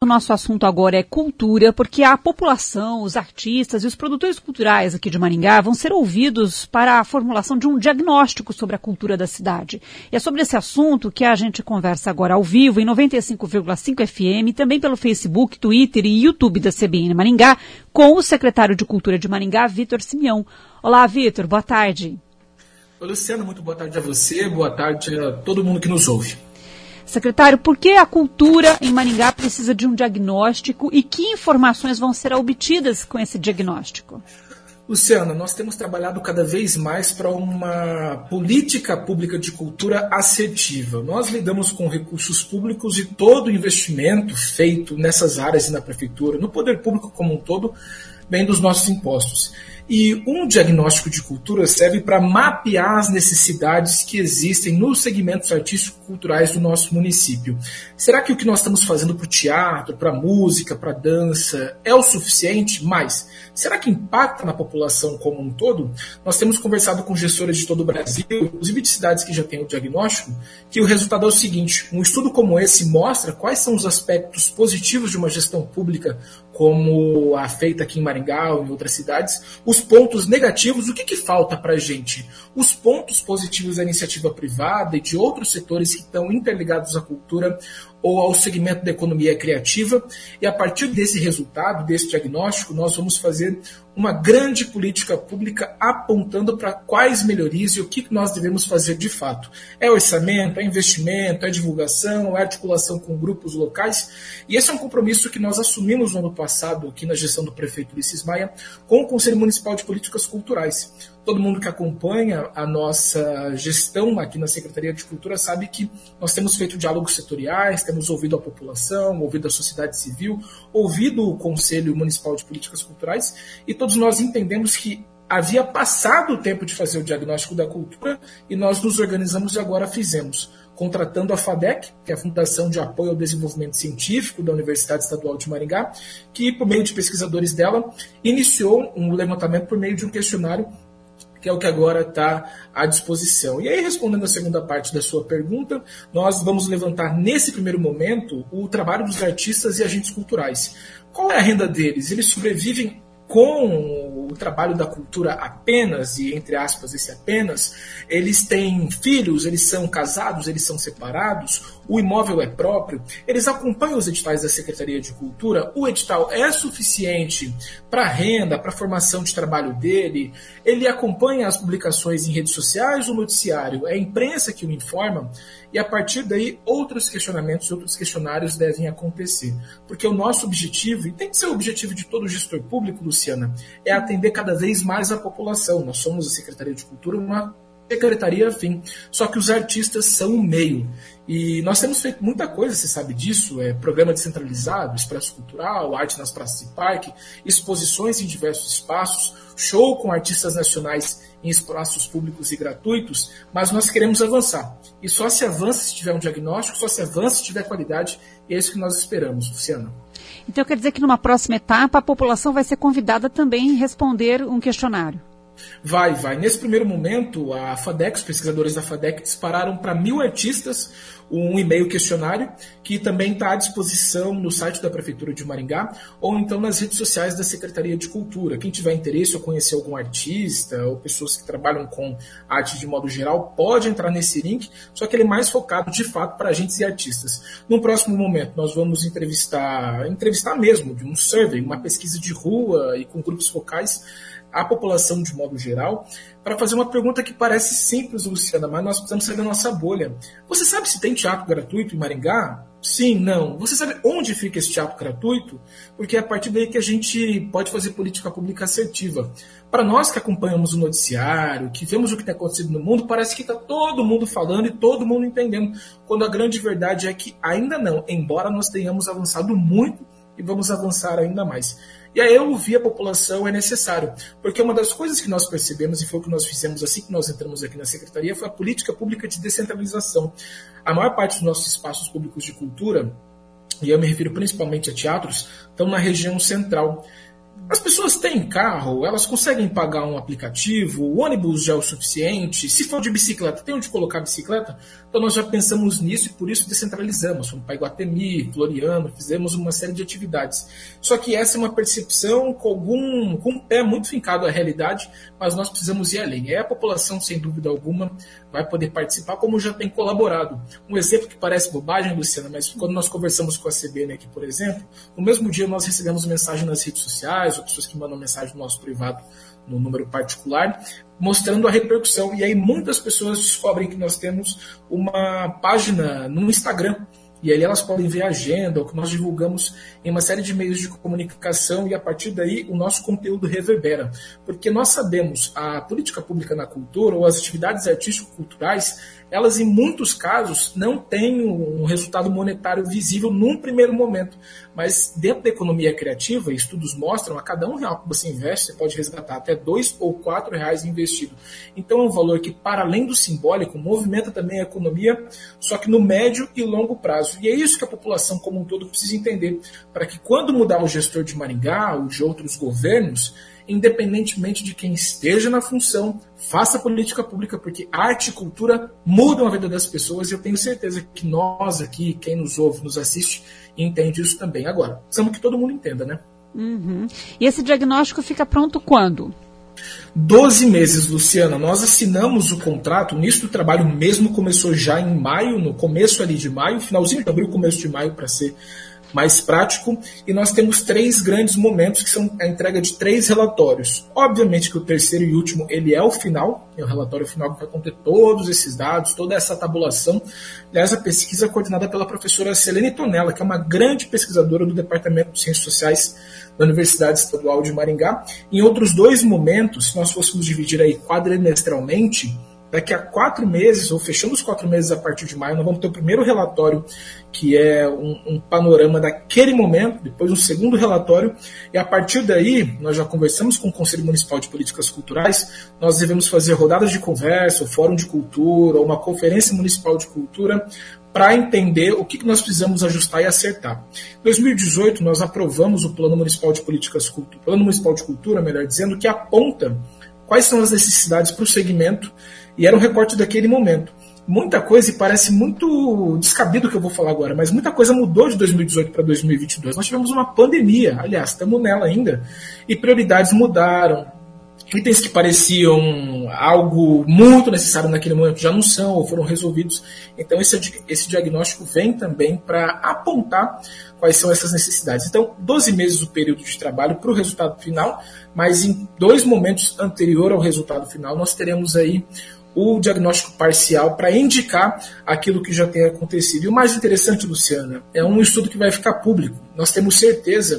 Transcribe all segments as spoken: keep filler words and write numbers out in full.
O nosso assunto agora é cultura, porque a população, os artistas e os produtores culturais aqui de Maringá vão ser ouvidos para a formulação de um diagnóstico sobre a cultura da cidade. E é sobre esse assunto que a gente conversa agora ao vivo em noventa e cinco vírgula cinco F M, também pelo Facebook, Twitter e YouTube da C B N Maringá, com o secretário de Cultura de Maringá, Vitor Simeão. Olá, Vitor, boa tarde. Oi, Luciana, muito boa tarde a você, boa tarde a todo mundo que nos ouve. Secretário, por que a cultura em Maringá precisa de um diagnóstico e que informações vão ser obtidas com esse diagnóstico? Luciana, nós temos trabalhado cada vez mais para uma política pública de cultura assertiva. Nós lidamos com recursos públicos e todo o investimento feito nessas áreas e na prefeitura, no poder público como um todo, vem dos nossos impostos. E um diagnóstico de cultura serve para mapear as necessidades que existem nos segmentos artístico-culturais do nosso município. Será que o que nós estamos fazendo para o teatro, para a música, para a dança é o suficiente? Mas será que impacta na população como um todo? Nós temos conversado com gestoras de todo o Brasil, inclusive de cidades que já têm o diagnóstico, que o resultado é o seguinte: um estudo como esse mostra quais são os aspectos positivos de uma gestão pública como a feita aqui em Maringá ou em outras cidades, os pontos negativos, o que, que falta para a gente? Os pontos positivos da iniciativa privada e de outros setores que estão interligados à cultura ou ao segmento da economia criativa, e a partir desse resultado, desse diagnóstico, nós vamos fazer uma grande política pública apontando para quais melhorias e o que nós devemos fazer de fato. É orçamento, é investimento, é divulgação, é articulação com grupos locais, e esse é um compromisso que nós assumimos no ano passado, aqui na gestão do prefeito Ulisses Maia, com o Conselho Municipal de Políticas Culturais. Todo mundo que acompanha a nossa gestão aqui na Secretaria de Cultura sabe que nós temos feito diálogos setoriais, temos ouvido a população, ouvido a sociedade civil, ouvido o Conselho Municipal de Políticas Culturais, e todos nós entendemos que havia passado o tempo de fazer o diagnóstico da cultura e nós nos organizamos e agora fizemos, contratando a FADEC, que é a Fundação de Apoio ao Desenvolvimento Científico da Universidade Estadual de Maringá, que, por meio de pesquisadores dela, iniciou um levantamento por meio de um questionário que é o que agora está à disposição. E aí, respondendo a segunda parte da sua pergunta, nós vamos levantar, nesse primeiro momento, o trabalho dos artistas e agentes culturais. Qual é a renda deles? Eles sobrevivem com o trabalho da cultura apenas, e entre aspas esse apenas, eles têm filhos, eles são casados, eles são separados, o imóvel é próprio, eles acompanham os editais da Secretaria de Cultura, o edital é suficiente para renda, para a formação de trabalho dele, ele acompanha as publicações em redes sociais, o noticiário, é a imprensa que o informa, e a partir daí outros questionamentos, outros questionários devem acontecer. Porque o nosso objetivo, e tem que ser o objetivo de todo gestor público, Luciana, é atender cada vez mais a população. Nós somos a Secretaria de Cultura, uma secretaria afim, só que os artistas são um meio. E nós temos feito muita coisa, você sabe disso, é programa descentralizado, expresso cultural, arte nas praças e parque, exposições em diversos espaços, show com artistas nacionais em espaços públicos e gratuitos, mas nós queremos avançar. E só se avança se tiver um diagnóstico, só se avança se tiver qualidade, e é isso que nós esperamos, Luciana. Então quer dizer que numa próxima etapa a população vai ser convidada também a responder um questionário? Vai, vai. Nesse primeiro momento, a FADEC, os pesquisadores da FADEC dispararam para mil artistas um e-mail questionário que também está à disposição no site da Prefeitura de Maringá ou então nas redes sociais da Secretaria de Cultura. Quem tiver interesse ou conhecer algum artista ou pessoas que trabalham com arte de modo geral, pode entrar nesse link, só que ele é mais focado de fato para agentes e artistas. No próximo momento, nós vamos entrevistar, entrevistar mesmo, de um survey, uma pesquisa de rua e com grupos focais, a população de modo geral, para fazer uma pergunta que parece simples, Luciana, mas nós precisamos sair da nossa bolha. Você sabe se tem teatro gratuito em Maringá? Sim, não. Você sabe onde fica esse teatro gratuito? Porque é a partir daí que a gente pode fazer política pública assertiva. Para nós que acompanhamos o noticiário, que vemos o que tem acontecido no mundo, parece que está todo mundo falando e todo mundo entendendo, quando a grande verdade é que ainda não, embora nós tenhamos avançado muito e vamos avançar ainda mais. E aí eu ouvir a população é necessário, porque uma das coisas que nós percebemos, e foi o que nós fizemos assim que nós entramos aqui na Secretaria, foi a política pública de descentralização. A maior parte dos nossos espaços públicos de cultura, e eu me refiro principalmente a teatros, estão na região central. As pessoas têm carro, elas conseguem pagar um aplicativo, o ônibus já é o suficiente, se for de bicicleta, tem onde colocar a bicicleta? Então nós já pensamos nisso e por isso descentralizamos. Fomos para Iguatemi, Floriano, fizemos uma série de atividades. Só que essa é uma percepção com algum com um pé muito fincado à realidade, mas nós precisamos ir além. E a população, sem dúvida alguma, vai poder participar, como já tem colaborado. Um exemplo que parece bobagem, Luciana, mas quando nós conversamos com a C B N aqui, por exemplo, no mesmo dia nós recebemos mensagem nas redes sociais, ou pessoas que mandam mensagem no nosso privado, no número particular, mostrando a repercussão. E aí muitas pessoas descobrem que nós temos uma página no Instagram, e ali elas podem ver a agenda, o que nós divulgamos em uma série de meios de comunicação, e a partir daí o nosso conteúdo reverbera. Porque nós sabemos, a política pública na cultura, ou as atividades artístico-culturais, elas em muitos casos não têm um resultado monetário visível num primeiro momento. Mas dentro da economia criativa, estudos mostram, a cada um real que você investe, você pode resgatar até dois ou quatro reais investido. Então é um valor que, para além do simbólico, movimenta também a economia, só que no médio e longo prazo. E é isso que a população como um todo precisa entender, para que quando mudar o gestor de Maringá ou de outros governos, independentemente de quem esteja na função, faça política pública, porque arte e cultura mudam a vida das pessoas, e eu tenho certeza que nós aqui, quem nos ouve, nos assiste, entende isso também. Agora, precisamos que todo mundo entenda, né? Uhum. E esse diagnóstico fica pronto quando? Doze meses, Luciana. Nós assinamos o contrato, o início do trabalho mesmo começou já em maio, no começo ali de maio, finalzinho de abril, começo de maio, para ser mais prático, e nós temos três grandes momentos, que são a entrega de três relatórios. Obviamente que o terceiro e último, ele é o final, é o relatório final que vai conter todos esses dados, toda essa tabulação. Aliás, a pesquisa é coordenada pela professora Selene Tonella, que é uma grande pesquisadora do Departamento de Ciências Sociais da Universidade Estadual de Maringá. Em outros dois momentos, se nós fôssemos dividir aí quadrimestralmente, daqui a quatro meses, ou fechando os quatro meses a partir de maio, nós vamos ter o primeiro relatório, que é um, um panorama daquele momento, depois um segundo relatório, e a partir daí, nós já conversamos com o Conselho Municipal de Políticas Culturais, nós devemos fazer rodadas de conversa, o Fórum de Cultura, ou uma Conferência Municipal de Cultura, para entender o que nós precisamos ajustar e acertar. Em dois mil e dezoito, nós aprovamos o Plano Municipal de Políticas Cultura, Plano Municipal de Cultura, melhor dizendo, que aponta quais são as necessidades para o segmento, e era um recorte daquele momento. Muita coisa, e parece muito descabido o que eu vou falar agora, mas muita coisa mudou de dois mil e dezoito para dois mil e vinte e dois. Nós tivemos uma pandemia, aliás, estamos nela ainda, e prioridades mudaram. Itens que pareciam algo muito necessário naquele momento já não são, ou foram resolvidos. Então esse, esse diagnóstico vem também para apontar quais são essas necessidades. Então, doze meses o período de trabalho para o resultado final, mas em dois momentos anterior ao resultado final, nós teremos aí o diagnóstico parcial para indicar aquilo que já tem acontecido. E o mais interessante, Luciana, é um estudo que vai ficar público. Nós temos certeza,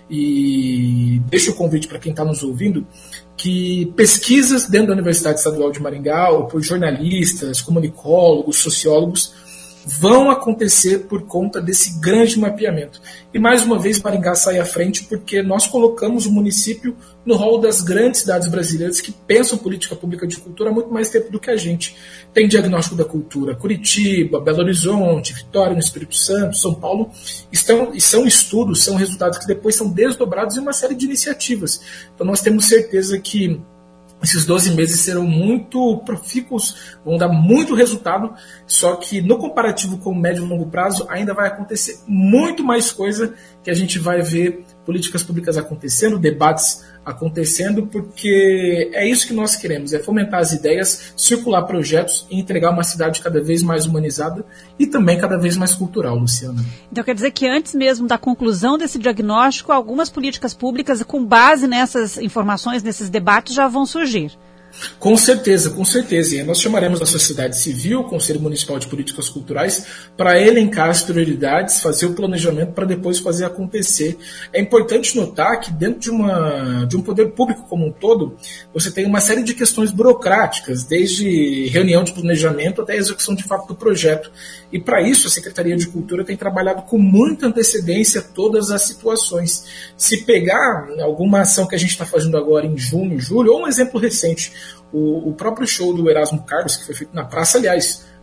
e deixo o convite para quem está nos ouvindo, que pesquisas dentro da Universidade Estadual de Maringá, ou por jornalistas, comunicólogos, sociólogos, vão acontecer por conta desse grande mapeamento. E mais uma vez Maringá sai à frente porque nós colocamos o município no rol das grandes cidades brasileiras que pensam política pública de cultura há muito mais tempo do que a gente. Tem diagnóstico da cultura, Curitiba, Belo Horizonte, Vitória no Espírito Santo, São Paulo, estão, e são estudos, são resultados que depois são desdobrados em uma série de iniciativas. Então nós temos certeza que esses doze meses serão muito profícuos, vão dar muito resultado, só que no comparativo com o médio e longo prazo ainda vai acontecer muito mais coisa, que a gente vai ver políticas públicas acontecendo, debates acontecendo, porque é isso que nós queremos, é fomentar as ideias, circular projetos e entregar uma cidade cada vez mais humanizada e também cada vez mais cultural, Luciana. Então quer dizer que antes mesmo da conclusão desse diagnóstico, algumas políticas públicas com base nessas informações, nesses debates, já vão surgir. Com certeza, com certeza. E nós chamaremos a sociedade civil, o Conselho Municipal de Políticas Culturais, para elencar as prioridades, fazer o planejamento para depois fazer acontecer. É importante notar que dentro de, uma, de um poder público como um todo, você tem uma série de questões burocráticas, desde reunião de planejamento até a execução de fato do projeto. E para isso a Secretaria de Cultura tem trabalhado com muita antecedência todas as situações. Se pegar alguma ação que a gente está fazendo agora em junho, julho, ou um exemplo recente, O, o próprio show do Erasmo Carlos, que foi feito na praça, aliás,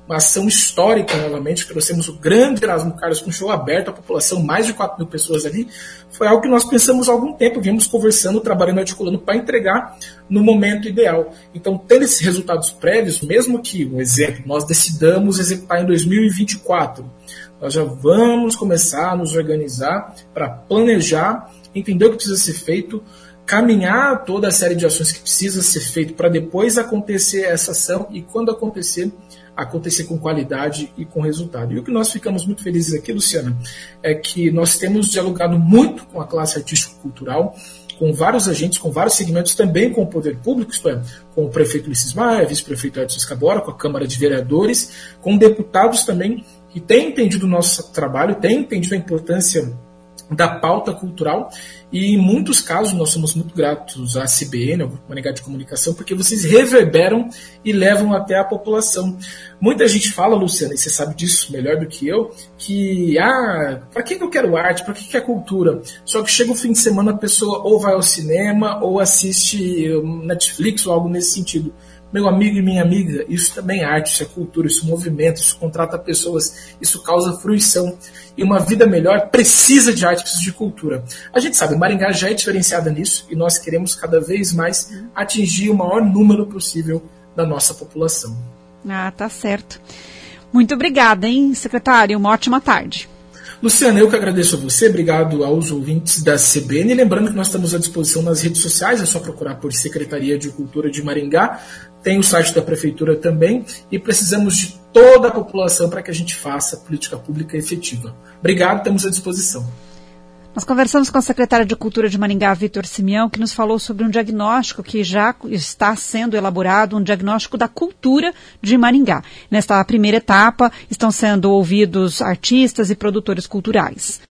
uma ação histórica novamente, trouxemos o grande Erasmo Carlos com show aberto à população, mais de quatro mil pessoas ali. Foi algo que nós pensamos há algum tempo, viemos conversando, trabalhando, articulando para entregar no momento ideal. Então, tendo esses resultados prévios, mesmo que, um exemplo, nós decidamos executar em dois mil e vinte e quatro, nós já vamos começar a nos organizar para planejar, entender o que precisa ser feito, caminhar toda a série de ações que precisa ser feito para depois acontecer essa ação e, quando acontecer, acontecer com qualidade e com resultado. E o que nós ficamos muito felizes aqui, Luciana, é que nós temos dialogado muito com a classe artístico-cultural, com vários agentes, com vários segmentos, também com o poder público, isto é, com o prefeito Ulisses Maia, vice-prefeito Edson Escabora, com a Câmara de Vereadores, com deputados também que têm entendido o nosso trabalho, têm entendido a importância da pauta cultural, e em muitos casos nós somos muito gratos à C B N, ao Grupo Maringá de Comunicação, porque vocês reverberam e levam até a população. Muita gente fala, Luciana, e você sabe disso melhor do que eu, que, ah, para que eu quero arte, para que é cultura? Só que chega o fim de semana, a pessoa ou vai ao cinema, ou assiste Netflix, ou algo nesse sentido. Meu amigo e minha amiga, isso também é arte, isso é cultura, isso é movimento, isso contrata pessoas, isso causa fruição. E uma vida melhor precisa de arte, precisa de cultura. A gente sabe, Maringá já é diferenciada nisso e nós queremos cada vez mais atingir o maior número possível da nossa população. Ah, tá certo. Muito obrigada, hein, secretário? Uma ótima tarde. Luciana, eu que agradeço a você, obrigado aos ouvintes da C B N. Lembrando que nós estamos à disposição nas redes sociais, é só procurar por Secretaria de Cultura de Maringá. Tem o site da Prefeitura também, e precisamos de toda a população para que a gente faça política pública efetiva. Obrigado, estamos à disposição. Nós conversamos com o secretário de Cultura de Maringá, Vitor Simeão, que nos falou sobre um diagnóstico que já está sendo elaborado, um diagnóstico da cultura de Maringá. Nesta primeira etapa, estão sendo ouvidos artistas e produtores culturais.